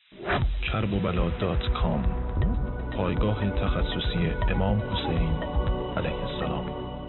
kerbobala.com پایگاه تخصصی امام حسین علیه السلام.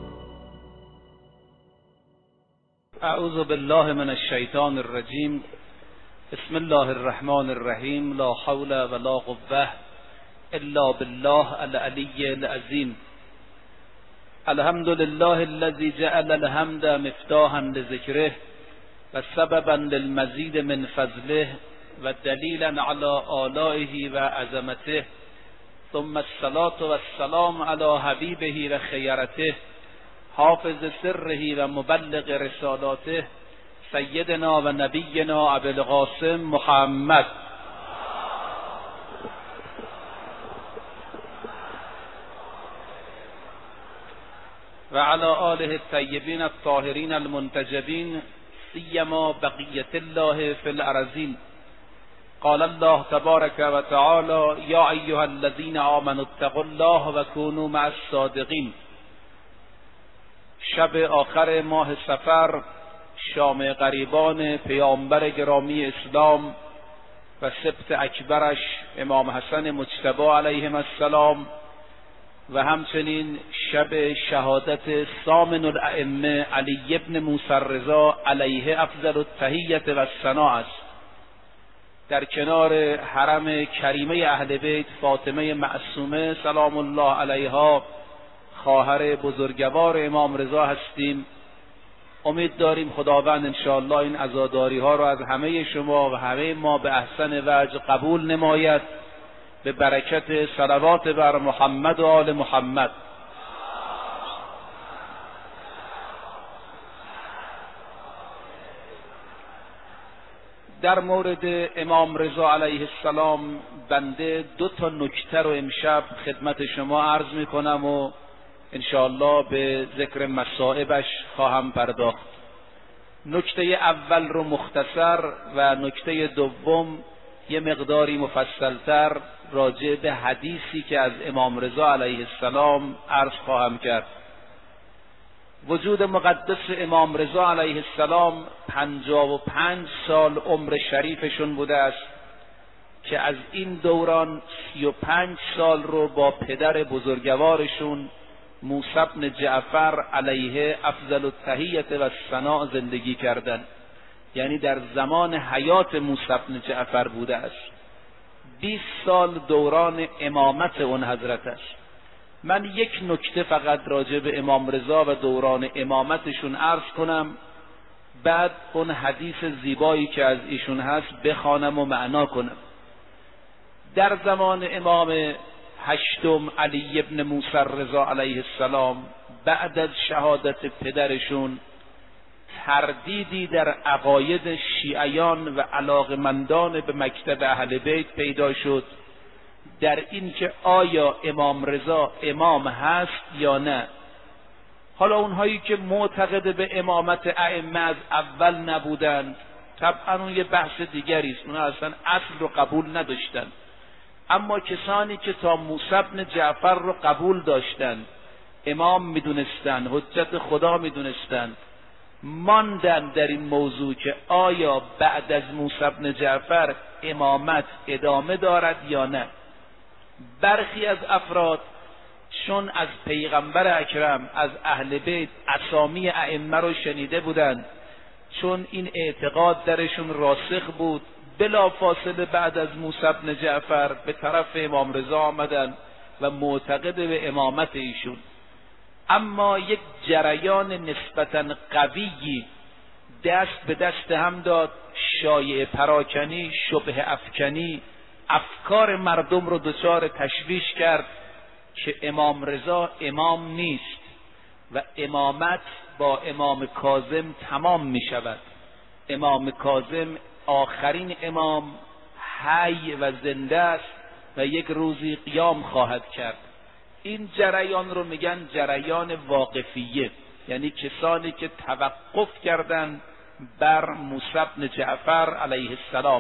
اعوذ بالله من الشیطان الرجیم. بسم الله الرحمن الرحیم. لا حول ولا قوة الا بالله العلی العظیم. الحمد لله الذي جعل الحمد مفتاحا لذکره و سببا للمزید من فضله و دلیلا علی آلائه و عظمته، ثم الصلاة والسلام علی حبیبه و خیرته، حافظ سره و مبلغ رسالاته، سیدنا و نبینا ابی القاسم محمد و علی آله الطیبین الطاهرین المنتجبین، سیما بقیة الله فی الارضین. قال الله تبارک و تعالی: یا ایها الذین آمنوا اتقوا الله و کونوا مع الصادقین. شب آخر ماه صفر، شام غریبان پیامبر گرامی اسلام و سبت اکبرش امام حسن مجتبی علیهم السلام و همچنین شب شهادت ثامن الائمه علی ابن موسی الرضا علیه افضل التحیة و الثناء است، در کنار حرم کریمه اهل بیت فاطمه معصومه سلام الله علیها، خواهر بزرگوار امام رضا هستیم. امید داریم خداوند انشاءالله این عزاداری ها را از همه شما و همه ما به احسن وجه قبول نماید، به برکت صلوات بر محمد و آل محمد. در مورد امام رضا علیه السلام بنده 2 نکته رو امشب خدمت شما عرض میکنم و انشاءالله به ذکر مصائبش خواهم پرداخت. نکته اول رو مختصر و نکته دوم یه مقداری مفصلتر راجع به حدیثی که از امام رضا علیه السلام عرض خواهم کرد. وجود مقدس امام رضا علیه السلام 55 سال عمر شریفشون بوده است که از این دوران 35 سال رو با پدر بزرگوارشون موسی بن جعفر علیه افضل التحیة و الثناء زندگی کردند. یعنی در زمان حیات موسی بن جعفر بوده است. 20 سال دوران امامت اون حضرت است. من یک نکته فقط راجع به امام رضا و دوران امامتشون عرض کنم، بعد اون حدیث زیبایی که از ایشون هست بخوانم و معنا کنم. در زمان امام هشتم علی ابن موسی الرضا علیه السلام، بعد از شهادت پدرشون تردیدی در عقاید شیعیان و علاقمندان به مکتب اهل بیت پیدا شد در این که آیا امام رضا امام هست یا نه. حالا اونهایی که معتقد به امامت ائمه از اول نبودند، طبعا اون یه بحث دیگری است، اونها اصلا اصل رو قبول نداشتند. اما کسانی که تا موسی بن جعفر رو قبول داشتند، امام میدونستند، حجت خدا میدونستند، ماندن در این موضوع که آیا بعد از موسی بن جعفر امامت ادامه دارد یا نه. برخی از افراد چون از پیغمبر اکرم از اهل بیت اسامی ائمه رو شنیده بودند، چون این اعتقاد درشون راسخ بود، بلا فاصله بعد از موسی بن جعفر به طرف امام رضا آمدند و معتقد به امامت ایشون. اما یک جریان نسبتاً قویی دست به دست هم داد، شایعه پراکنی، شبه افکنی، افکار مردم رو دچار تشویش کرد که امام رضا امام نیست و امامت با امام کاظم تمام می شود. امام کاظم آخرین امام حی و زنده است و یک روزی قیام خواهد کرد. این جریان رو میگن جریان واقفیه، یعنی کسانی که توقف کردند بر موسی بن جعفر علیه السلام.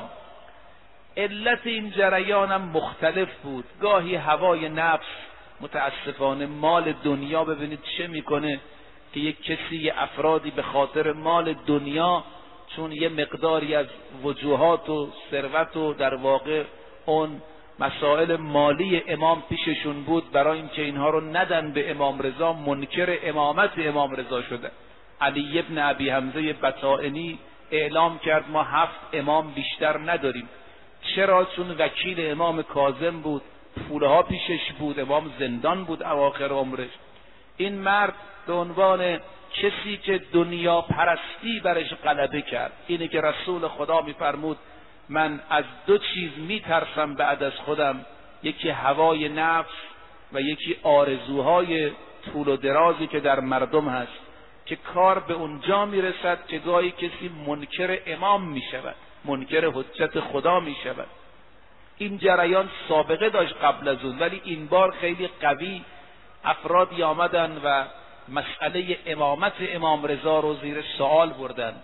علت این جریان هم مختلف بود. گاهی هوای نفس، متاسفانه مال دنیا، ببینید چه میکنه که یک کسی، افرادی به خاطر مال دنیا چون یه مقداری از وجوهات و ثروت و در واقع اون مسائل مالی امام پیششون بود، برای اینکه اینها رو ندن به امام رضا منکر امامت امام رضا شده. علی ابن ابی حمزه بطائنی اعلام کرد ما 7 امام بیشتر نداریم. چرا؟ چون وکیل امام کاظم بود، پولها پیشش بود، امام زندان بود اواخر عمرش. این مرد به عنوان کسی که دنیا پرستی برش غلبه کرد، اینه که رسول خدا میفرمود من از 2 چیز میترسم بعد از خودم، یکی هوای نفس و یکی آرزوهای طول و درازی که در مردم هست، که کار به اونجا میرسد که گاهی کسی منکر امام میشود، منکر حجت خدا میشود. این جریان سابقه داشت قبل از اون، ولی این بار خیلی قوی افرادی آمدن و مسئله امامت امام رضا رو زیر سوال بردند.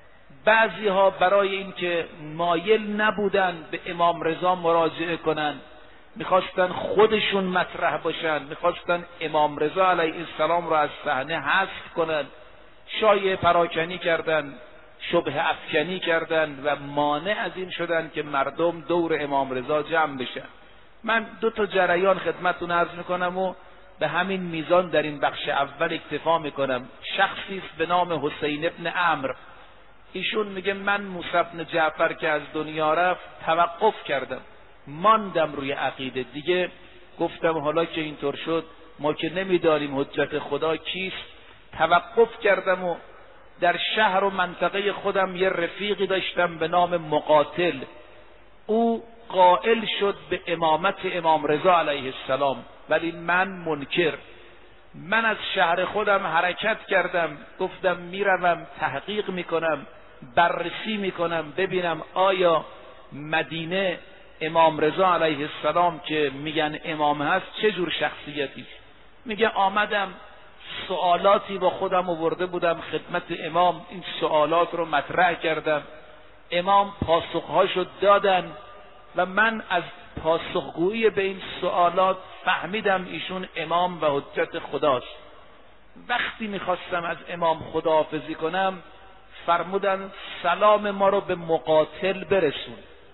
بعضی ها برای اینکه مایل نبودن به امام رضا مراجعه کنن، میخواستن خودشون مطرح باشن، میخواستن امام رضا علیه السلام رو از صحنه حذف کنن، شایعه پراکنی کردن، شبهه افکنی کردن و مانع از این شدن که مردم دور امام رضا جمع بشن. من 2 جریان خدمتتون عرض میکنم و به همین میزان در این بخش اول اکتفا میکنم. شخصی است به نام حسین ابن عمرو، ایشون میگه من موسی بن جعفر که از دنیا رفت توقف کردم، ماندم روی عقیده دیگه. گفتم حالا که اینطور شد ما که نمیدانیم حجت خدا کیست، توقف کردم و در شهر و منطقه خودم یه رفیقی داشتم به نام مقاتل. او قائل شد به امامت امام رضا علیه السلام، ولی من منکر. من از شهر خودم حرکت کردم، گفتم میروم تحقیق میکنم، بررسی میکنم ببینم آیا مدینه امام رضا علیه السلام که میگن امام هست چه جور شخصیتی. میگه آمدم سوالاتی با خودم آورده بودم خدمت امام، این سوالات رو مطرح کردم، امام پاسخهاشو دادن و من از پاسخگویی به این سوالات فهمیدم ایشون امام و حجت خداست. وقتی میخواستم از امام خداحافظی کنم فرمودن سلام ما رو به مقاتل برسون.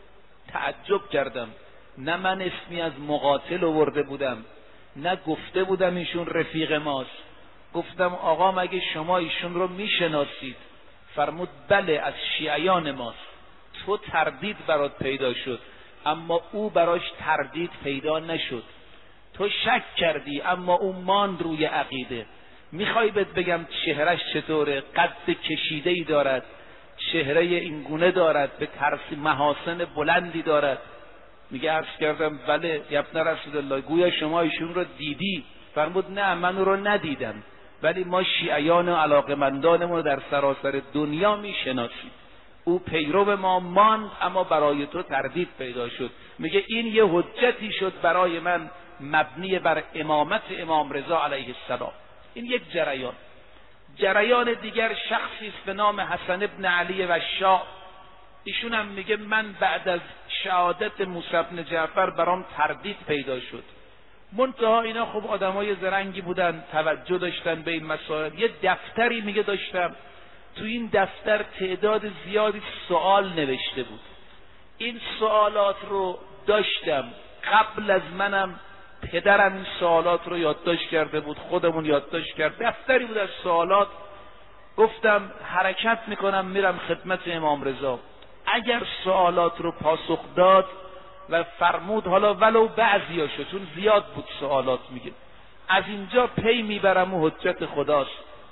تعجب کردم، نه من اسمی از مقاتل آورده بودم، نه گفته بودم ایشون رفیق ماست. گفتم آقا مگه شما ایشون رو میشناسید؟ فرمود بله از شیعیان ماست. تو تردید برات پیدا شد اما او براش تردید پیدا نشد. تو شک کردی اما او ماند روی عقیده. میخوای بهت بگم چهرش چطوره؟ قد کشیده‌ای دارد، چهره این گونه دارد، به ترسی محاسن بلندی دارد. میگه عرض کردم بله یا ابن رسول الله، گویا شما ایشون رو دیدی؟ فرمود نه من او رو ندیدم، ولی ما شیعیان و علاقمندانمون رو در سراسر دنیا میشناسیم. او پیرو ما ماند اما برای تو تردید پیدا شد. میگه این یه حجتی شد برای من مبنی بر امامت امام رضا علیه السلام. این یک جریان. جریان دیگر شخصی است به نام حسن ابن علی وشاء. ایشون هم میگه من بعد از شهادت موسی بن جعفر برام تردید پیدا شد. منتها اینا خب آدمای زرنگی بودن، توجه داشتن به این مسائل. یه دفتری میگه داشتم، تو این دفتر تعداد زیادی سوال نوشته بود. این سوالات رو داشتم، قبل از منم پدرم این سوالات رو یادداشت کرده بود، خودمون یادداشت کرد، دفتری بود از سوالات. گفتم حرکت میکنم میرم خدمت امام رضا. اگر سوالات رو پاسخ داد و فرمود حالا ولو بعضیاشو، چون زیاد بود سوالات، میگه از اینجا پی میبرم و حجت خداست.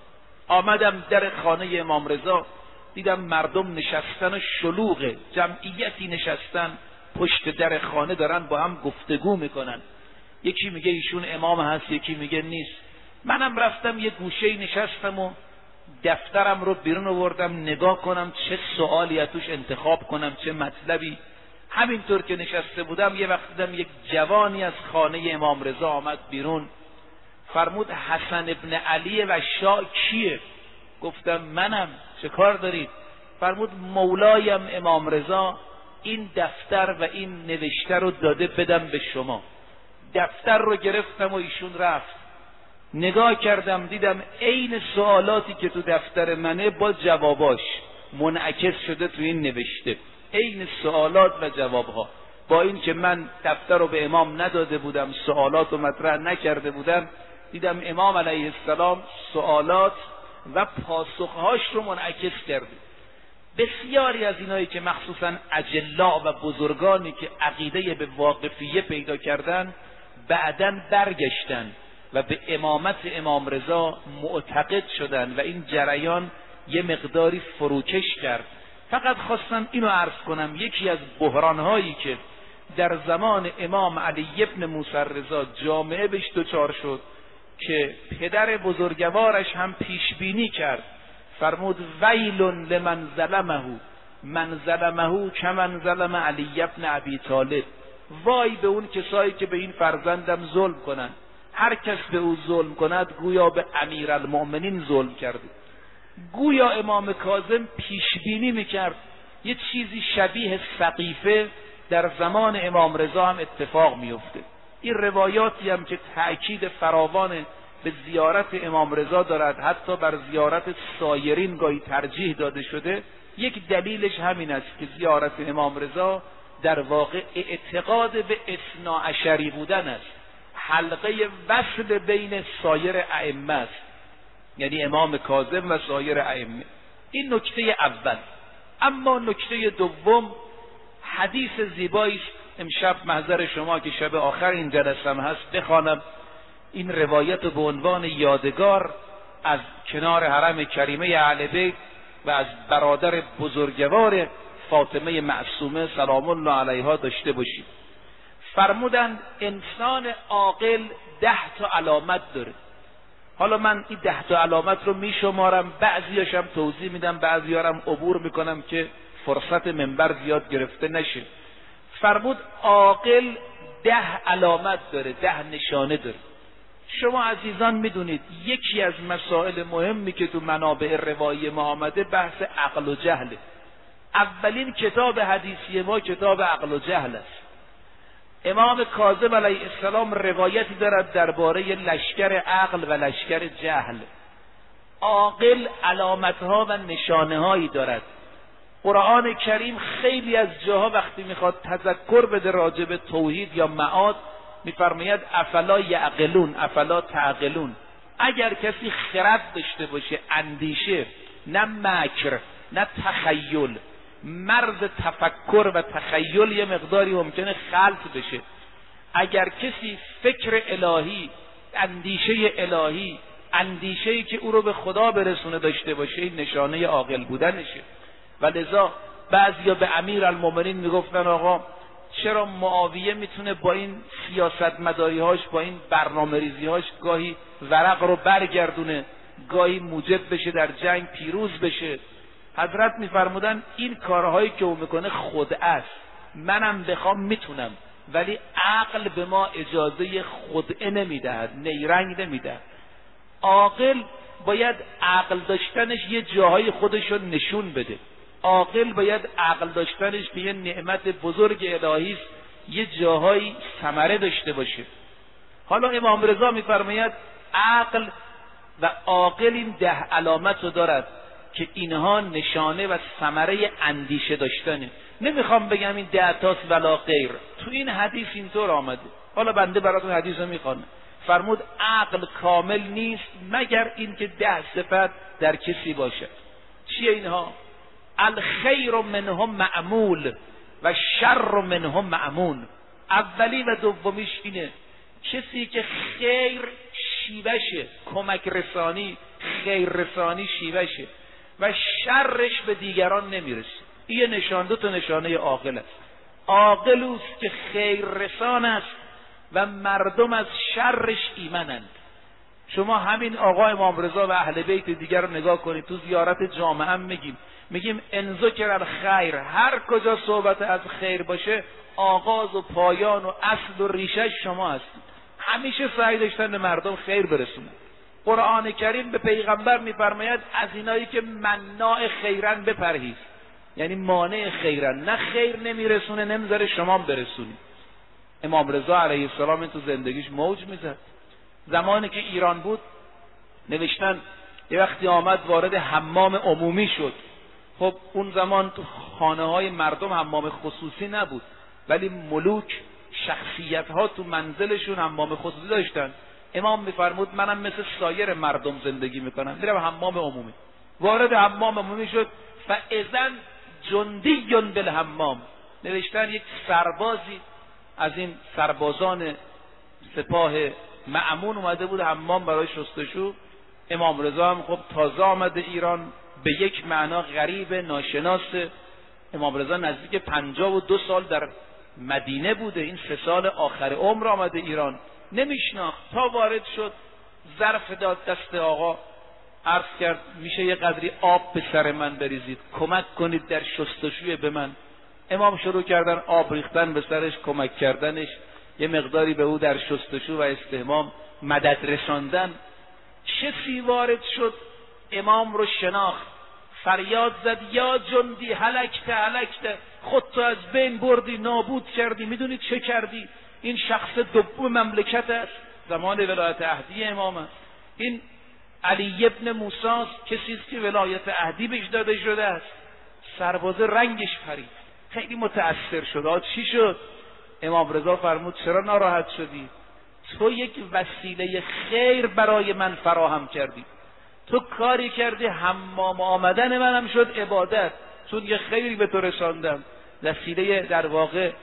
آمدم در خانه امام رضا، دیدم مردم نشستن و شلوغه، جمعیتی نشستن پشت در خانه دارن با هم گفتگو میکنن. یکی میگه ایشون امام هست، یکی میگه نیست. منم رفتم یه گوشه نشستم و دفترم رو بیرون آوردم نگاه کنم چه سوالی از توش انتخاب کنم، چه مطلبی. همینطور که نشسته بودم یه وقت دیدم یک جوانی از خانه امام رضا آمد بیرون. فرمود حسن ابن علی وشاء کیه؟ گفتم منم. چه کار دارید؟ فرمود مولایم امام رضا این دفتر و این نوشته رو داده بدم به شما. دفتر رو گرفتم و ایشون رفت. نگاه کردم دیدم عین سوالاتی که تو دفتر منه با جواباش. منعکس شده تو این نوشته، عین سوالات و جوابها. با این که من دفتر رو به امام نداده بودم، سوالات رو مطرح نکرده بودم، دیدم امام علیه السلام سوالات و پاسخهاش رو منعکس کرده. بسیاری از اینایی که مخصوصا اجلا و بزرگانی که عقیده به واقفیه پیدا کردن بعداً برگشتن و به امامت امام رضا معتقد شدن و این جریان یه مقداری فروکش کرد. فقط خواستم اینو عرض کنم، یکی از بحرانهایی که در زمان امام علی ابن موسی رضا جامعه بهش دچار شد که پدر بزرگوارش هم پیش بینی کرد، فرمود ویل لمن ظلمه من ظلمه کمن ظلم علی ابن ابی طالب. وای به اون کسایی که به این فرزندم ظلم کنند، هر کس به او ظلم کند گویا به امیرالمؤمنین ظلم کرده. گویا امام کاظم پیش بینی میکرد یه چیزی شبیه سقیفه در زمان امام رضا هم اتفاق میفته. این روایاتی هم که تأکید فراوان به زیارت امام رضا دارد، حتی بر زیارت سایرین گاهی ترجیح داده شده، یک دلیلش همین است که زیارت امام رضا در واقع اعتقاد به اثناعشری بودن است، حلقه وصل بین سایر ائمه است، یعنی امام کاظم و سایر ائمه. این نکته اول. اما نکته دوم، حدیث زیبایی است. امشب محضر شما که شب آخر این جلسه هست بخوانم این روایت به عنوان یادگار از کنار حرم کریمه اهل بیت و از برادر بزرگوار فاطمه معصومه سلام الله علیها داشته باشید. فرمودند انسان عاقل 10 تا علامت داره. حالا من این 10 تا علامت رو میشمارم، بعضیاشم توضیح میدم، بعضیارم عبور میکنم که فرصت منبر زیاد گرفته نشه. فرمود عاقل 10 علامت داره، 10 نشانه داره. شما عزیزان میدونید یکی از مسائل مهمی که تو منابع روایی ما آمده بحث عقل و جهله. اولین کتاب حدیثی ما کتاب عقل و جهل است. امام کاظم علیه السلام روایتی دارد درباره لشکر عقل و لشکر جهل. عاقل علامتها و نشانه هایی دارد. قرآن کریم خیلی از جاها وقتی میخواد تذکر بده راجع به توحید یا معاد میفرماید افلا یعقلون افلا تعقلون. اگر کسی خرد داشته باشه، اندیشه، نه مکر نه تخیل، مرز تفکر و تخیل یه مقداری ممکنه خلط بشه. اگر کسی فکر الهی، اندیشه الهی، اندیشه‌ای که او رو به خدا برسونه داشته باشه، این نشانه عاقل بودنشه. و لذا بعضیا به امیرالمؤمنین میگفتن آقا چرا معاویه میتونه با این سیاست مداری‌هاش، با این برنامه‌ریزی‌هاش گاهی ورق رو برگردونه، گاهی موجب بشه در جنگ پیروز بشه؟ حضرت میفرمودن این کارهایی که او میکنه خدعه است، منم بخوام میتونم، ولی عقل به ما اجازه خدعه نمیدهد، نیرنگ نمیدهد. عاقل باید عقل داشتنش یه جاهای خودشو نشون بده. عاقل باید عقل داشتنش که یه نعمت بزرگ الهی است، یه جاهای ثمره داشته باشه. حالا امام رضا میفرماید عقل و عاقل این 10 علامت رو دارد که اینها نشانه و ثمره اندیشه داشتنه. نمیخوام بگم این 10 تاست ولا غیر، تو این حدیث اینطور آمده. حالا بنده براتون حدیث رو میخوانم. فرمود عقل کامل نیست مگر اینکه 10 صفت در کسی باشه. چیه اینها؟ الخیر منهم معمول و شر منهم معمون. اولی و دومیش اینه کسی که خیر شیوشه، کمک رسانی، خیر رسانی شیوشه و شرش به دیگران نمیرسه. این نشان، 2 تا نشانه عاقل است. عاقل اوست که خیر رسان است و مردم از شرش ایمنند. شما همین آقا امام رضا و اهل بیت دیگر رو نگاه کنید. تو زیارت جامعه هم میگیم ان ذکر الخیر، هر کجا صحبت از خیر باشه آغاز و پایان و اصل و ریشه شما هستید. همیشه سعی داشتن به مردم خیر برسونن. قرآن کریم به پیغمبر میفرماید از اینایی که مناع خیرن بپرهیز، یعنی مانع خیرن، نه خیر نمیرسونه نمیذاره شما برسونید. امام رضا علیه السلام این تو زندگیش موج میزد. زمانی که ایران بود نوشتن یه وقتی آمد وارد حمام عمومی شد، خب اون زمان تو خانه های مردم حمام خصوصی نبود، ولی ملوک شخصیت ها تو منزلشون حمام خصوصی داشتن. امام میفرمود منم مثل سایر مردم زندگی میکنم، میرم حمام عمومی. وارد حمام عمومی شد، فاذن جندی بالحمام، نوشتن یک سربازی از این سربازان سپاه مأمون اومده بود حمام برای شستشو. امام رضا هم خب تازه آمده ایران، به یک معنا غریب ناشناسه. امام رضا نزدیک 52 سال در مدینه بوده، این 3 سال آخر عمر آمده ایران، نمیشناخت. تا وارد شد ظرف داد دست آقا، عرض کرد میشه یه قدری آب به سر من بریزید، کمک کنید در شستشوی به من. امام شروع کردن آب ریختن به سرش، کمک کردنش، یه مقداری به او در شستشو و استحمام مدد رساندن. کسی وارد شد امام رو شناخت، فریاد زد یا جندی هلکته هلکته، خودتو از بین بردی، نابود کردی، میدونی چه کردی؟ این شخص دوم مملکت است، زمان ولایت عهدی امام است. این علی ابن موسی است، کسی است که ولایت عهدی بهش داده شده است. سرباز رنگش پرید، خیلی متأثر شد. چی شد؟ امام رضا فرمود چرا ناراحت شدی؟ تو یک وسیله خیر برای من فراهم کردی، تو کاری کردی حمام آمدن منم شد عبادت، چون یه خیری به تو رساندم، وسیله در واقع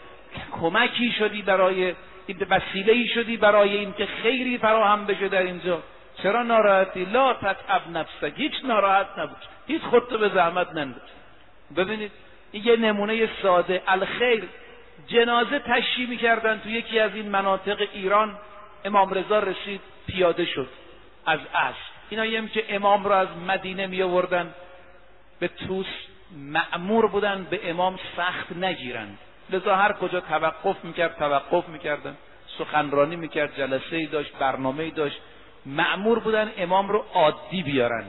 کمکی شدی، برای وسیله‌ای شدی برای این که خیری فراهم بشه در اینجا. چرا ناراحتی؟ لا تتعب نفسک، هیچ ناراحت نباش، هیچ خودتو به زحمت ننداز. ببینید این یه نمونه ساده. الخیر جنازه تشییع می‌کردن تو یکی از این مناطق ایران، امام رضا رسید پیاده شد از عصر. اینایی هم که امام رو از مدینه می آوردن به توس مأمور بودن به امام سخت نگیرند، لذا هر کجا توقف میکردن، سخنرانی میکرد، جلسه‌ای داشت، برنامه‌ای داشت، مأمور بودن امام رو عادی بیارن.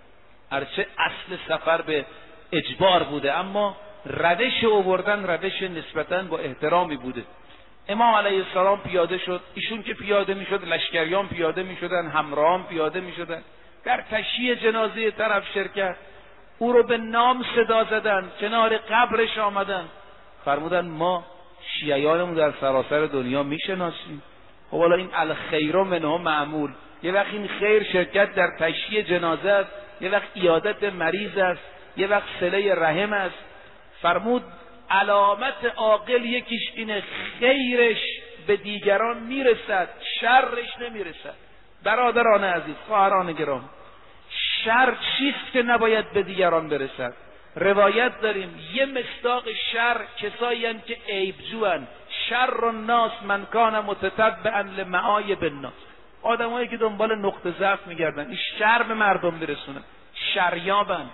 هرچه اصل سفر به اجبار بوده، اما روش آوردن روش نسبتاً با احترامی بوده. امام علیه السلام پیاده شد، ایشون که پیاده میشد لشکریان پیاده میشدن، همراهان پیاده میشدن، در تشییع جنازه طرف شرکت، او رو به نام صدا زدن، کنار قبرش آمدن، فرمودن ما شیعیانمون در سراسر دنیا میشناسیم. خب حالا این الخیر منه معمول، یه وقت این خیر شرکت در تشییع جنازه است، یه وقت عیادت مریض است، یه وقت صله رحم است. فرمود علامت عاقل یکیش اینه خیرش به دیگران میرسد، شرش نمیرسد. برادران عزیز، خواهران گرام، شر چیست که نباید به دیگران برسد؟ روایت داریم یه مصداق شر کسایی هستند که عیبجوان، شر الناس من کان متتبعا لمعایب الناس، آدمایی که دنبال نقطه ضعف میگردن، این شر به مردم برسونن، شریابن.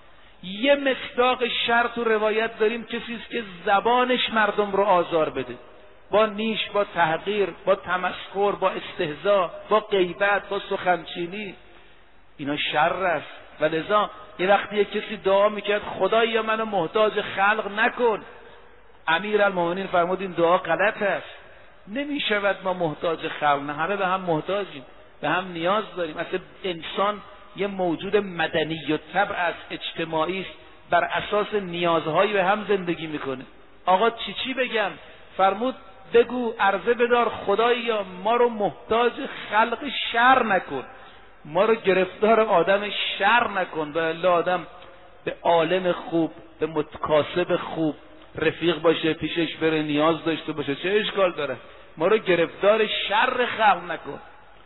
یه مصداق شر تو روایت داریم کسی است که زبانش مردم رو آزار بده، با نیش، با تحقیر، با تمسخر، با استهزاء، با غیبت، با سخنچینی، اینا شر است. و لذا یه وقتی یک کسی دعا میکرد خدایا منو محتاج خلق نکن، امیرالمومنین فرمود این دعا غلط است. نمیشود ما محتاج خلق، نه، همه به هم محتاجیم، به هم نیاز داریم. اصلا انسان یه موجود مدنی و طبع است، اجتماعی است، بر اساس نیازهایی به هم زندگی میکنه. آقا چی بگم؟ فرمود بگو عرضه بدار خدایا ما رو محتاج خلق شر نکن، ما رو گرفتار آدم شر نکن. به الله آدم به عالم خوب، به متکاسب خوب رفیق باشه، پیشش بره، نیاز داشته باشه، چه اشکال داره؟ ما رو گرفتار شر خلق نکن.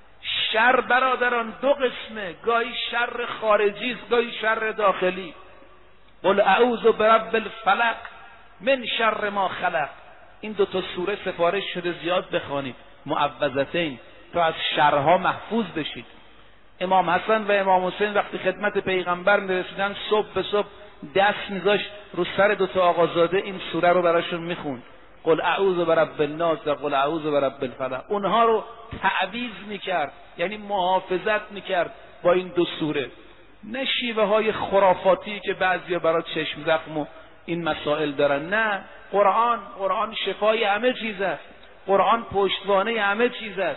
شر برادران دو قسمه، گاهی شر خارجی است، گاهی شر داخلی. قل اعوذ برب الفلق من شر ما خلق. این دو تا سوره سفارش شده زیاد بخوانید، معوذتین، تا از شرها محفوظ بشید. امام حسن و امام حسین وقتی خدمت پیغمبر میرسیدن صبح به صبح دست میذاشت رو سر دو تا آقازاده، این سوره رو براشون میخوند، قل اعوذ برب الناس و قل اعوذ برب الفلق. اونها رو تعویذ میکرد، یعنی محافظت میکرد با این دو سوره. نه شیوه های خرافاتی که بعضیا برای چشم زخم و این مسائل دارن، نه، قرآن شفای همه چیز است، قرآن پشتوانه همه چیز است.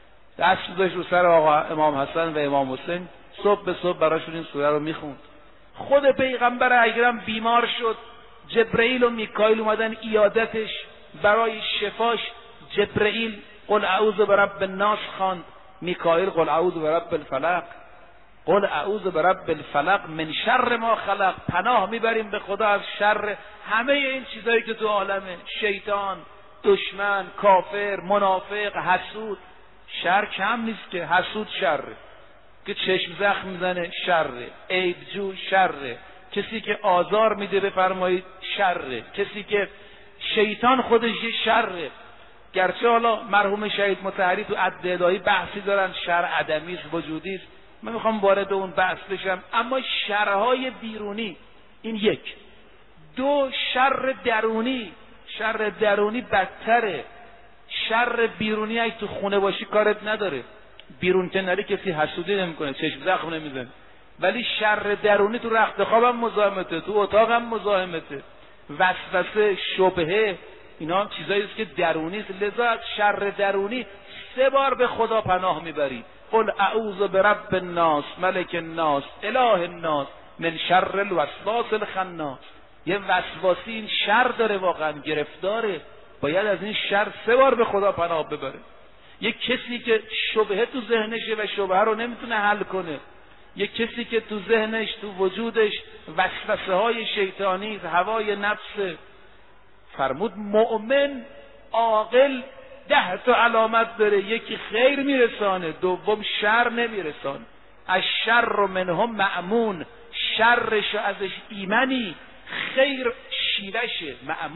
دست میذاشت رو سر آقا امام حسن و امام حسین، صبح به صبح براشون این سوره رو میخوند. خود پیغمبر اکرم بیمار شد، جبرئیل و میکائیل اومدن عیادتش، برای شفاش جبرئیل قل اعوذ برب الناس خواند، میکائیل قل اعوذ برب الفلق. قل اعوذ برب الفلق من شر ما خلق، پناه میبریم به خدا از شر همه این چیزایی که تو عالمه، شیطان، دشمن، کافر، منافق، حسود. شر کم نیست که، حسود شره، که چشم زخم میزنه شره، عیبجو شره، کسی که آزار میده بفرمایید شره، کسی که شیطان خودش یه شره. گرچه حالا مرحوم شهید مطهری تو عد الهی بحثی دارن شر عدمی است وجودی است، من میخوام وارد اون بحث بشم، اما شرهای بیرونی این یک. دو، شر درونی. شر درونی بدتره. شر بیرونی اگه تو خونه باشی کارت نداره، بیرون که نری کسی حسودی نمیکنه، چشم زخم نمیزنه، ولی شر درونی تو رخت خوابم مزاحمته، تو اتاقم مزاحمته، وسوسه، شبهه، اینا هم چیزایی است که درونی است. لذا از شر درونی 3 بار به خدا پناه میبری. قل اعوذ برب الناس ملک الناس اله الناس من شر الوسواس الخناس. یه وسواسی این شر داره، واقعا گرفتاره، باید از این شر 3 بار به خدا پناه ببره. یک کسی که شبهه تو ذهنشه و شبهه رو نمیتونه حل کنه، یک کسی که تو ذهنش، تو وجودش وسوسه های شیطانی، هوای نفس. فرمود مؤمن عاقل 10 تا علامت داره، یکی خیر میرسانه، دوم شر نمیرسانه. الشر منهم مأمون، شرش ازش ایمنی، خیر شیرشه،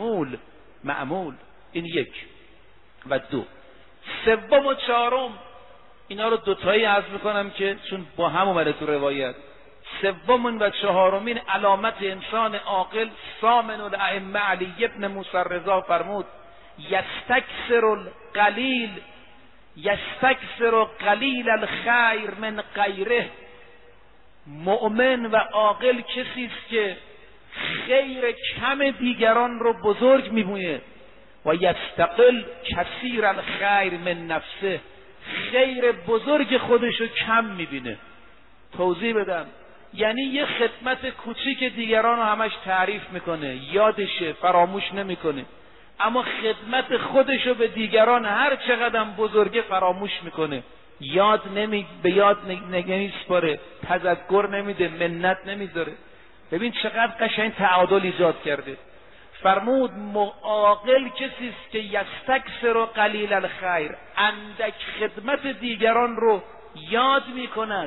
معمول. این 1 و 2. 3 و 4 اینا رو دوتایی عرض میکنم که چون با هم اومده تو روایت. 3 و 4 علامت انسان عاقل، سامن الائمه علی ابن موسی رضا فرمود یستکثر قلیل الخیر من غیره. مؤمن و عاقل کسی است که خیر کم دیگران رو بزرگ میبونه و یستقل کثیر الخیر من نفسه، خیر بزرگ خودش رو کم میبینه. توضیح بدم، یعنی یه خدمت کوچیک دیگران رو همش تعریف میکنه، یادشه، فراموش نمیکنه، اما خدمت خودش رو به دیگران هر چقدر بزرگه فراموش میکنه، به یاد نمیسپاره، تذکر نمیده، منت نمیذاره. ببین چقدر قشنگ تعادل ایجاد کرده. فرمود عاقل کسی است که یستکثر قلیل الخیر، اندک خدمت دیگران رو یاد میکند،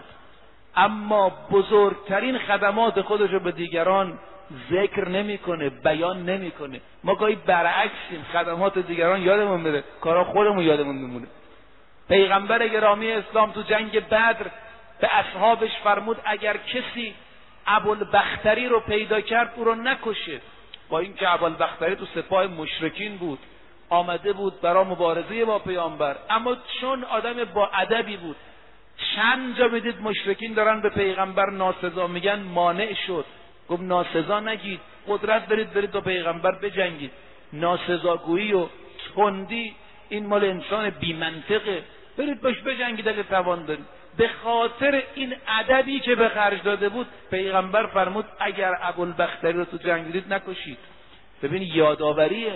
اما بزرگترین خدمات خودش رو به دیگران ذکر نمیکنه، بیان نمیکنه. ما گاهی برعکسیم، خدمات دیگران یادمون میره، کارا خودمون یادمون میمونه. پیغمبر گرامی اسلام تو جنگ بدر به اصحابش فرمود اگر کسی ابوالبختری رو پیدا کرد او رو نکشه، با اینکه ابوالبختری تو سپاه مشرکین بود، آمده بود برای مبارزه با پیامبر، اما چون آدم با ادبی بود، چند جا میدید مشرکین دارن به پیغمبر ناسزا میگن، مانع شد، گفت ناسزا نگید، قدرت دارید برید با پیغمبر بجنگید. ناسزاگویی و تندی این مال انسان بی منطقه، برید باش بجنگید اگه توان دارید. به خاطر این ادبی که به خرج داده بود پیغمبر فرمود اگر ابوالبختری رو تو جنگ دیدید نکشید. ببین یادآوریه.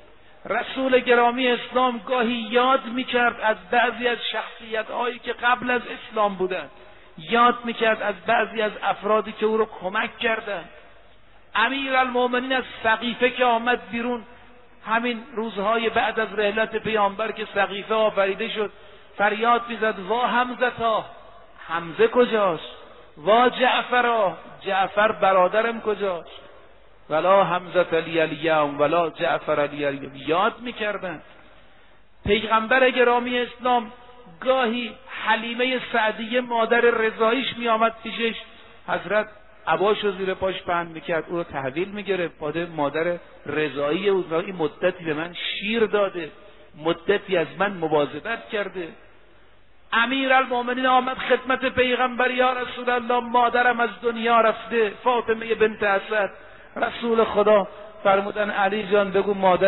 رسول گرامی اسلام گاهی یاد میکرد از بعضی از شخصیت‌هایی که قبل از اسلام بودند، یاد میکرد از بعضی از افرادی که او رو کمک کردند. امیرالمومنین از سقیفه که آمد بیرون، همین روزهای بعد از رحلت پیامبر که سقیفه آفریده شد، فریاد میزد وا حمزتا، حمزه کجاست؟ وا جعفرا، جعفر برادرم کجاست؟ ولا حمزه لی الیوم ولا جعفر لی الیوم. یاد میکردن. پیغمبر گرامی اسلام گاهی حلیمه سعدیه مادر رضاییش میآمد پیشش، حضرت عباشو زیر پاش پهن میکرد، او رو تحویل میگرفت، مادر رضایی او، این مدتی به من شیر داده، مدتی از من مواظبت کرده. امیرالمومنین آمد خدمت پیغمبر، یا رسول الله مادرم از دنیا رفته، فاطمه بنت اسد. رسول خدا فرمودن علی جان بگو مادر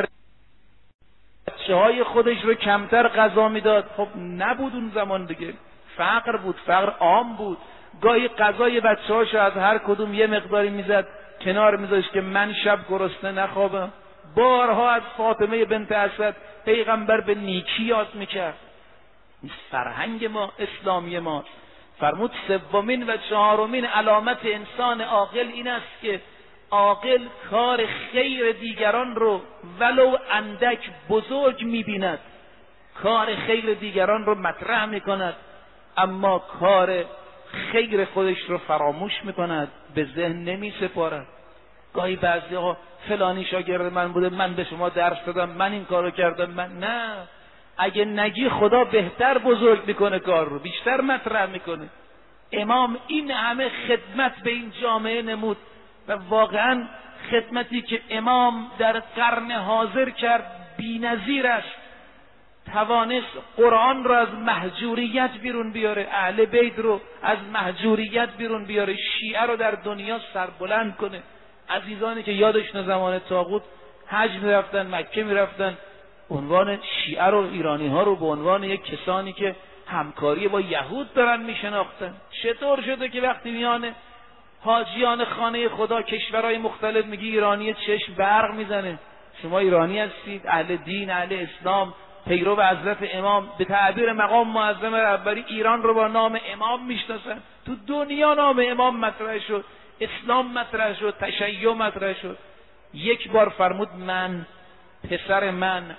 بچه‌های خودش رو کمتر غذا میداد. خب نبود اون زمان دیگه، فقر بود، فقر عام بود. گاهی غذای بچه‌هاشو از هر کدوم یه مقداری میزد کنار میذاشت که من شب گرسنه نخوابم. بارها از فاطمه بنت اسد پیغمبر به نیکی یاد میکرد. این فرهنگ ما، اسلامی ما. فرمود سومین و چهارمین علامت انسان عاقل این است که عاقل کار خیر دیگران رو ولو اندک بزرگ میبیند، کار خیر دیگران رو مطرح میکند، اما کار خیر خودش رو فراموش میکند، به ذهن نمیسپارد. گاهی بعضی‌ها فلانی شاگرد من بوده، من به شما درس دادم، من این کارو کردم، من نه. اگه نگی خدا بهتر بزرگ میکنه کار رو، بیشتر مطرح میکنه. امام این همه خدمت به این جامعه نمود و واقعا خدمتی که امام در قرن حاضر کرد بی‌نظیر است. توانست قرآن رو از محجوریت بیرون بیاره، اهل بیت رو از محجوریت بیرون بیاره، شیعه رو در دنیا سربلند کنه. عزیزانی که یادشون زمان طاغوت حج میرفتن، مکه میرفتن، عنوان شیعه رو، ایرانی ها رو به عنوان یک کسانی که همکاری با یهود دارن میشناختن. چطور شده که وقتی میان حاجیان خانه خدا کشورهای مختلف میگی ایرانی چشم برق میزنه؟ شما ایرانی هستید، اهل دین، اهل اسلام، پیرو حضرت امام، به تعبیر مقام معظم رهبری ایران رو با نام امام میشناسن. تو دنیا نام امام مطرح شد، اسلام مطرح شد، تشیع مطرح شد. یک بار فرمود من، پسر من،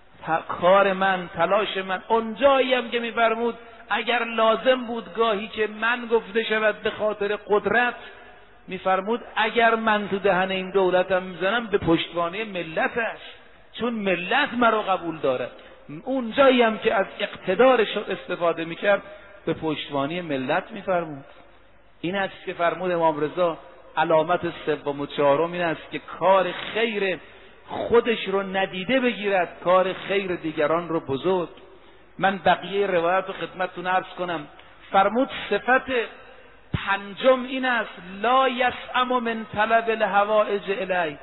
کار من، تلاش من. اونجایی هم که میفرمود اگر لازم بود گاهی که من گفته شود به خاطر قدرت، میفرمود اگر من تو دهن این دولتم میزنم به پشتوانه ملت است، چون ملت مرا قبول دارد. اونجایی هم که از اقتدارش استفاده میکرد به پشتوانه ملت میفرمود. این است که فرمود امام رضا علامت سوم و چهارم این است که کار خیر خودش رو ندیده بگیرد، کار خیر دیگران رو بزرگ. من بقیه روایت رو خدمتتون عرض کنم. فرمود صفت پنجم این است لا یسأم من طلب الحوائج الی.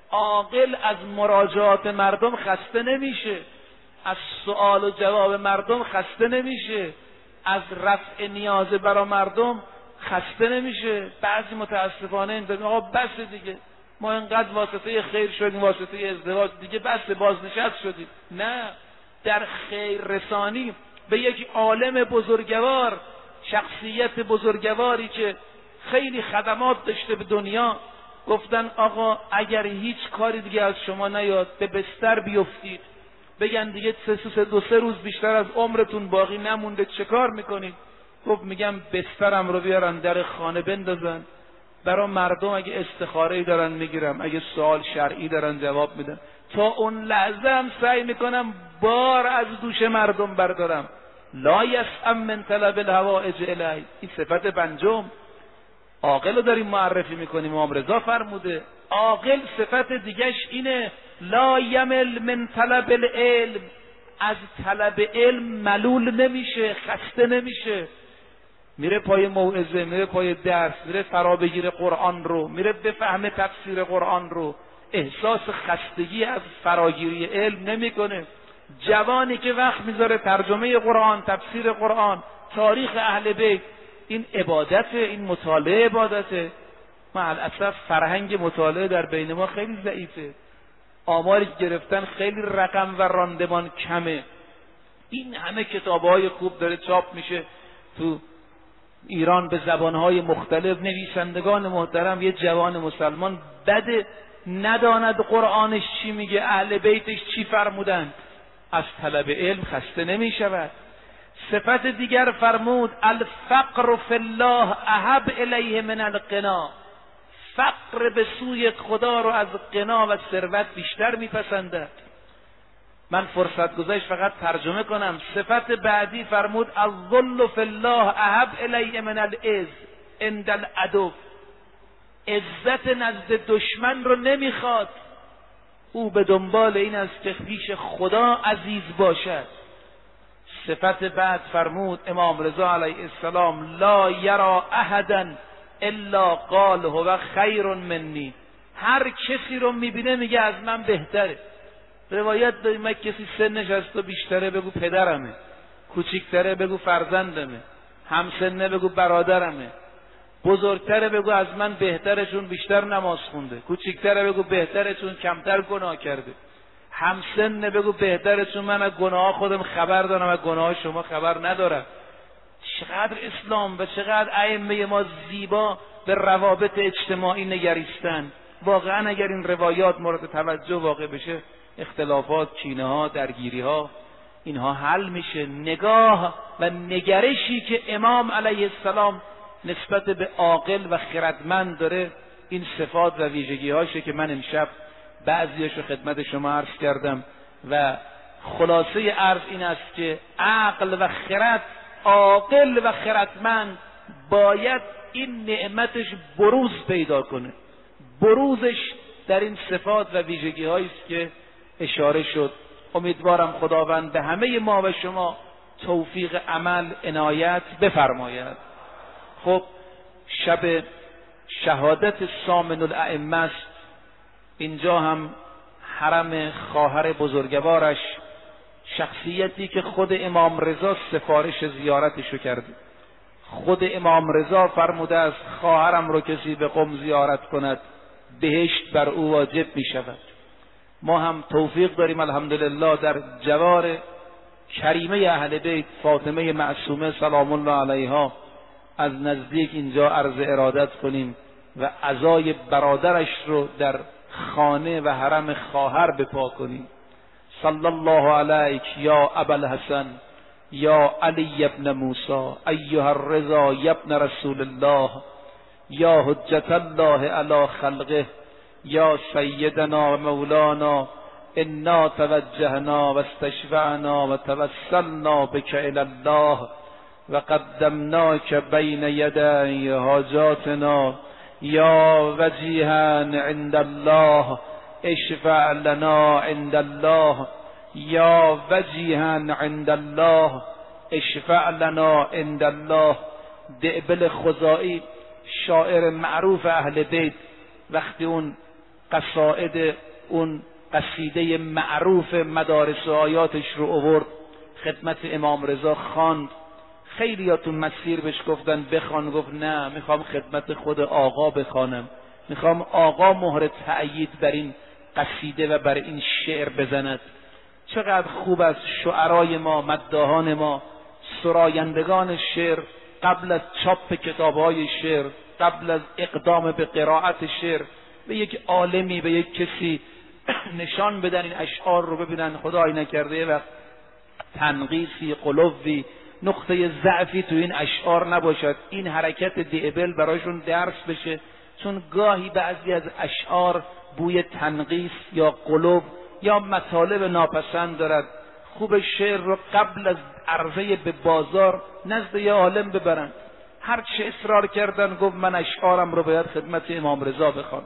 عاقل از مراجعات مردم خسته نمیشه، از سوال و جواب مردم خسته نمیشه، از رفع نیاز برای مردم خسته نمیشه. بعضی متاسفانه این آقا بس دیگه، ما اینقدر واسطه خیر شدیم، واسطه ازدواج دیگه بس، بازنشست شدیم. نه، در خیر رسانی به یک عالم بزرگوار، شخصیت بزرگواری که خیلی خدمات داشته به دنیا، گفتن آقا اگر هیچ کاری دیگه از شما نیاد به بستر بیفتید، بگن دیگه دو سه روز بیشتر از عمرتون باقی نمونده، چه کار میکنید؟ گفت میگم بسترم رو بیارن در خانه بندازن، برای مردم اگه استخاره‌ای دارن میگیرم، اگه سوال شرعی دارن جواب میدن. تا اون لحظه هم سعی میکنم بار از دوش مردم بردارم. لا یسأم من طلب الحوائج الی. این صفت پنجم. عاقل رو داریم معرفی میکنیم. امام رضا فرموده عاقل صفت دیگش اینه لا یمل من طلب العلم. از طلب علم ملول نمیشه، خسته نمیشه. میره پای موعظه، میره پای درس، میره فرا بگیره قرآن رو، میره بفهمه تفسیر قرآن رو. احساس خستگی از فراگیری علم نمیکنه. جوانی که وقت میذاره ترجمه قرآن، تفسیر قرآن، تاریخ اهل بیت، این عبادته، این مطالعه عبادته. معلاسف فرهنگ مطالعه در بین ما خیلی ضعیفه. آماری که گرفتن خیلی رقم و راندمان کمه. این همه کتاب‌های خوب داره چاپ میشه تو ایران به زبانهای مختلف، نویسندگان محترم. یه جوان مسلمان بده نداند قرآنش چی میگه، اهل بیتش چی فرمودند، از طلب علم خسته نمیشود. صفت دیگر فرمود الفقر فی الله احب الیه من الغنا. فقر به سوی خدا رو از غنا و ثروت بیشتر میپسندد. من فرصت گذاشت فقط ترجمه کنم. صفت بعدی فرمود الذل فی الله احب الیه من العز عند العدو. عزت نزد دشمن رو نمیخواد، او به دنبال این است که پیش خدا عزیز باشد. صفت بعد فرمود امام رضا علیه السلام لا یرا احدا الا قال هو خیر منی. هر کسی رو میبینه میگه از من بهتره. روایت داریم من کسی سنش از تو بیشتره بگو پدرمه، کوچیکتره بگو فرزندمه، همسنه بگو برادرمه، بزرگتره بگو از من بهترشون بیشتر نماز خونده، کوچیکتره بگو بهترشون کمتر گناه کرده، همسنه بگو بهترشون من از گناه خودم خبر دارم از گناه شما خبر ندارم. چقدر اسلام و چقدر ائمه ما زیبا به روابط اجتماعی نگریستن. واقعا اگر این روایات مورد توجه واقع بشه، اختلافات، کینه ها، درگیری ها، اینها حل میشه. نگاه و نگرشی که امام علیه السلام نسبت به عاقل و خردمند داره، این صفات و ویژگی هاشه که من امشب بعضیاشو خدمت شما عرض کردم و خلاصه عرض این است که عقل و خرد، عاقل و خردمند باید این نعمتش بروز پیدا کنه. بروزش در این صفات و ویژگی هایی است که اشاره شد. امیدوارم خداوند به همه ما و شما توفیق عمل عنایت بفرماید. خب شب شهادت ثامن الائمه است. اینجا هم حرم خواهر بزرگوارش، شخصیتی که خود امام رضا سفارش زیارتشو کرده. خود امام رضا فرموده است خواهرم رو کسی به قم زیارت کند بهشت بر او واجب می شود. ما هم توفیق داریم الحمدلله در جوار کریمه اهل بیت فاطمه معصومه سلام الله علیها از نزدیک اینجا عرض ارادت کنیم و عزای برادرش رو در خانه و حرم خواهر بپا کنیم. صلی الله علیک یا ابا الحسن یا علی ابن موسی ایها الرضا یا ابن رسول الله یا حجت الله علی خلقه یا سیدنا و مولانا انا توجهنا و استشفعنا و توسلنا بک الی الله و قدمناک بین یدی حاجاتنا یا وجیها عند الله اشفع لنا عند الله یا وجیها عند الله اشفع لنا عند الله. دعبل خزائی شاعر معروف اهل بیت وقتی اون قصائد، اون قصیده معروف مدارس و آیاتش رو آورد خدمت امام رضا خواند، خیلیاتون مسیر بهش گفتن بخوان، گفت نه میخوام خدمت خود آقا بخوانم، میخوام آقا مهر تأیید بر این قصیده و بر این شعر بزند. چقدر خوب از شعرای ما، مداحان ما، سرایندگان شعر قبل از چاپ کتابهای شعر، قبل از اقدام به قرائت شعر، به یک عالمی، به یک کسی نشان بدن این اشعار رو ببینن خدای نکرده وقت تنقیصی، قلوی، نقطه ضعفی تو این اشعار نباشد، این حرکت دعبل برایشون درس بشه. چون گاهی بعضی از اشعار بوی تنقیص یا قلوب یا مطالب ناپسند دارد. خوب شعر رو قبل از عرضه به بازار نزد یه عالم ببرن. هر چه اصرار کردن گفت من اشعارم رو باید خدمت امام رضا بخوان.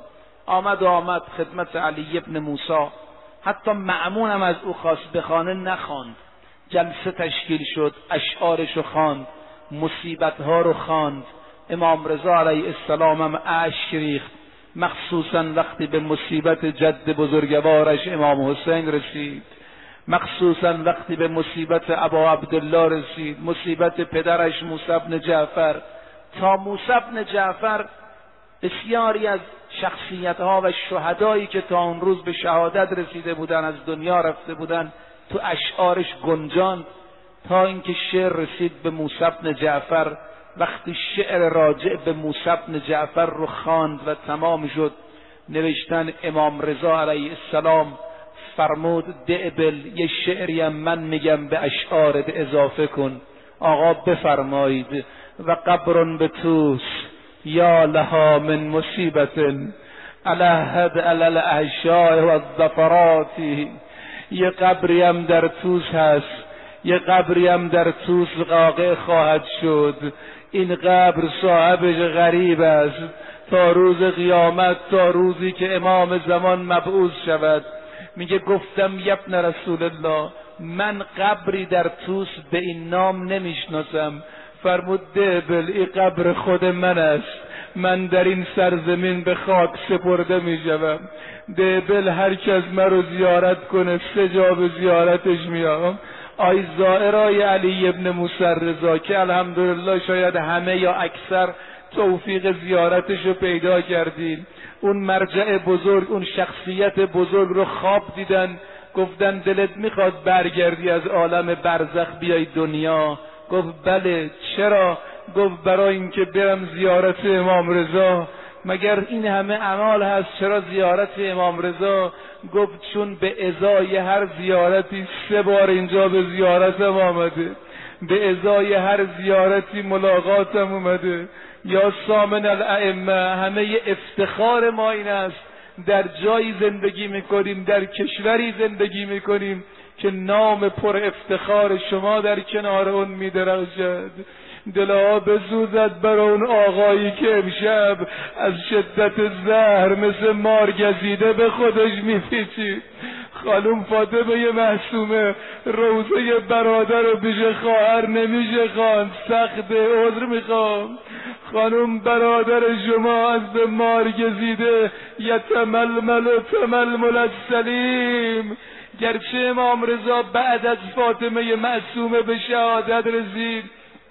آمد خدمت علی ابن موسی، حتی مأمونم از او خواست بخوانه نخواند. جلسه تشکیل شد، اشعارش رو خواند، مصیبت ها رو خواند. امام رضا علیه السلام هم اشک ریخت، مخصوصا وقتی به مصیبت جد بزرگوارش امام حسین رسید، مخصوصا وقتی به مصیبت ابا عبدالله رسید، مصیبت پدرش موسی بن جعفر. تا موسی بن جعفر بسیاری از شخصیت‌ها و شهدایی که تا اون روز به شهادت رسیده بودن، از دنیا رفته بودن، تو اشعارش گنجاند، تا اینکه شعر رسید به موسی بن جعفر. وقتی شعر راجع به موسی بن جعفر رو خواند و تمام شد، نوشتن امام رضا علیه السلام فرمود دعبل یه شعریم من میگم به اشعارت اضافه کن. آقا بفرمایید و قبر به توس یا لها من مصیبت علهد علی الاحشاء و الظفرات. یه قبریم در توس هست، یه قبریم در توس واقع خواهد شد. این قبر صاحبش غریب است تا روز قیامت، تا روزی که امام زمان مبعوث شود. میگه گفتم یبن رسول الله من قبری در توس به این نام نمیشناسم. فرمود دبل این قبر خود من است، من در این سرزمین به خاک سپرده میشوم. دبل هر کس مرا زیارت کنه 3 جا به زیارتش میام. آی زائرای علی ابن موسی رضا که الحمدلله شاید همه یا اکثر توفیق زیارتش رو پیدا کردین، اون مرجع بزرگ، اون شخصیت بزرگ رو خواب دیدن، گفتن دلت میخواد برگردی از عالم برزخ بیای دنیا؟ گفت بله. چرا؟ گفت برای اینکه برم زیارت امام رضا. مگر این همه اعمال هست، چرا زیارت امام رضا؟ گفت چون به ازای هر زیارتی 3 بار اینجا به زیارتم آمده، به ازای هر زیارتی ملاقاتم اومده. یا سامن الائمه، همه افتخار ما این است در جایی زندگی میکنیم، در کشوری زندگی میکنیم که نام پر افتخار شما در کنار اون میدرخشد. دلها بسوزد برای اون آقایی که امشب از شدت زهر مثل مار گزیده به خودش میپیچید. خانم فاطمه معصومه روزه برادر رو پیش خواهر نمیشه خواند، سخت عذر میخوام. خانم برادر شما از به مار گزیده یتململ و تململ السلیم. گرچه امام رضا بعد از فاطمه معصومه به شهادت رسید،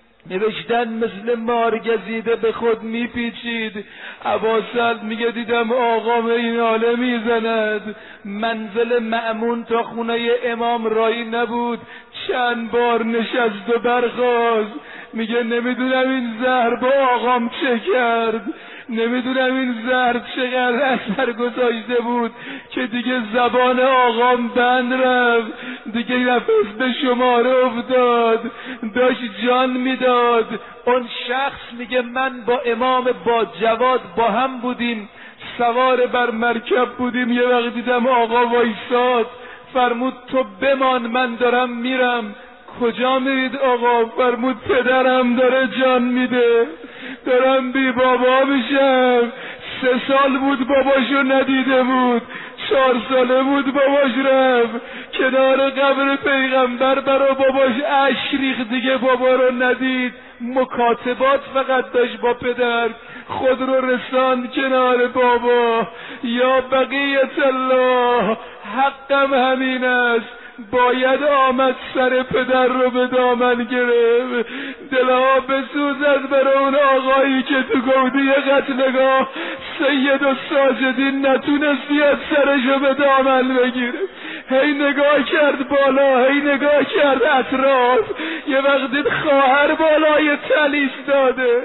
نوشتن مثل مار گزیده به خود میپیچید. عباسل میگه دیدم آقام این حاله میزند. منزل مأمون تا خونه امام رایی نبود، چند بار نشست و برخاست. میگه نمیدونم این زهر با آقام چه کرد، نمیدونم این زهر چقدر اثر گذاشته بود که دیگه زبان آقام بند رفت، دیگه نفس به شماره افتاد، داشت جان میداد. اون شخص میگه من با امام با جواد با هم بودیم، سوار بر مرکب بودیم، یه وقت دیدم آقا وایساد، فرمود تو بمان من دارم میرم. کجا میرید آقا؟ فرمود پدرم داره جان میده، دارم بی بابا میشم. 3 سال بود باباشو ندیده بود، 4 ساله بود باباش رفت کنار قبر پیغمبر، برا باباش اشک ریخت، دیگه بابا رو ندید. مکاتبات فقط داشت با پدر، خود رو رساند کنار بابا. یا بقیت الله، حقم همین است، باید آمد سر پدر رو به دامن گرفت. دلها بسوزد برای اون آقایی که تو گودی قتلگاه سید و ساجدین نتونستی از سرشو به دامن بگیره. هی نگاه کرد بالا، هی نگاه کرد اطراف، یه وقت دید خواهر بالای تل ایستاده.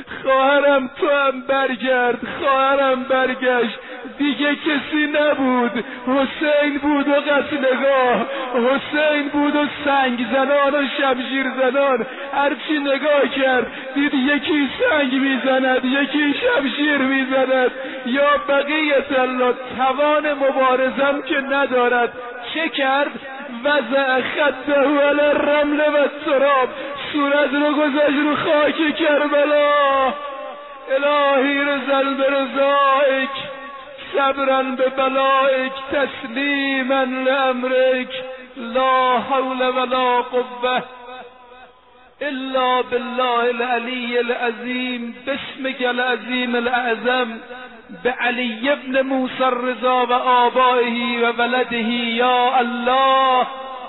خواهرم تو هم برگرد، خواهرم برگشت. دیگه کسی نبود، حسین بود و قتلگاه، حسین بود و سنگ زنان و شمشیر زنان. هرچی نگاه کرد دید یکی سنگ میزند، یکی شمشیر میزند. یا بقیت الله، توان مبارزم که ندارد. چه کرد؟ وضع خطه علی الرمل و التراب، صورت رو گذاشت رو خاک کربلا. الهی رزل برضایک، صبرا به بلایک، تسلیما لامرک، لا حول ولا قوه الا بالله العلی العظیم، باسمک العظیم الاعظم، بعلی ابن موسی الرضا و آبائه و ولده. یا الله،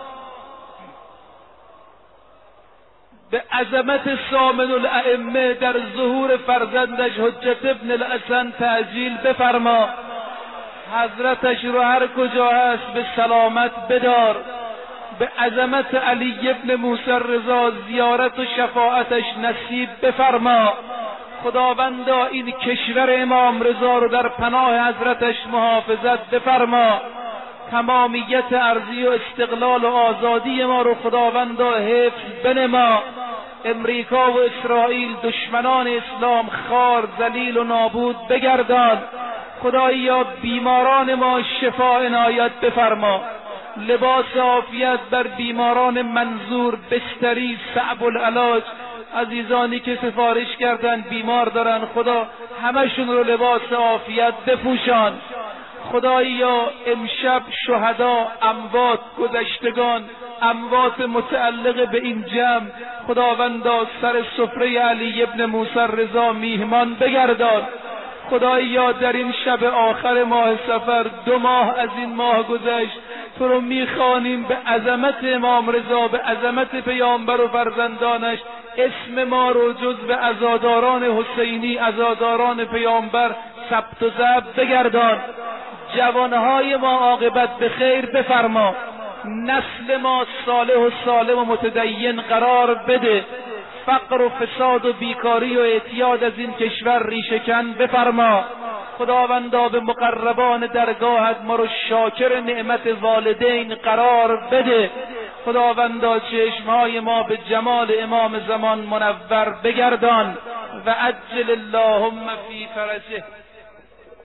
به عظمت سامن الائمه در ظهور فرزندش حجت ابن الحسن تعجیل بفرما. حضرتش رو هر کجا هست به سلامت بدار. به عظمت علی ابن موسی رضا زیارت و شفاعتش نصیب بفرما. خداوندا این کشور امام رضا رو در پناه حضرتش محافظت بفرما. تمامیت ارضی و استقلال و آزادی ما رو خداوندا حفظ بنما. امریکا و اسرائیل دشمنان اسلام خار، ذلیل و نابود بگردان. خدایا بیماران ما شفا عنایت بفرما. لباس عافیت بر بیماران منظور، بستری صعب العلاج، عزیزانی که سفارش کردن بیمار دارن، خدا همشون رو لباس عافیت بپوشان. خدایا امشب شهدا، اموات، گذشتگان، اموات متعلق به این جمع، خداوندا سر سفره علی ابن موسی رضا میهمان بگردان. خدایا در این شب آخر ماه صفر، 2 ماه از این ماه گذشت، تو رو میخوانیم به عظمت امام رضا، به عظمت پیامبر و فرزندانش. اسم ما رو جز به عزاداران حسینی، عزاداران پیامبر ثبت و ضبط بگردان. جوانهای ما عاقبت به خیر بفرما. نسل ما صالح و سالم و متدین قرار بده. فقر و فساد و بیکاری و اعتیاد از این کشور ریشه‌کن بفرما. خداوندا به مقربان درگاهت ما رو شاکر نعمت والدین قرار بده. خداوندا چشمهای ما به جمال امام زمان منور بگردان و عجل اللهم فی فرجه.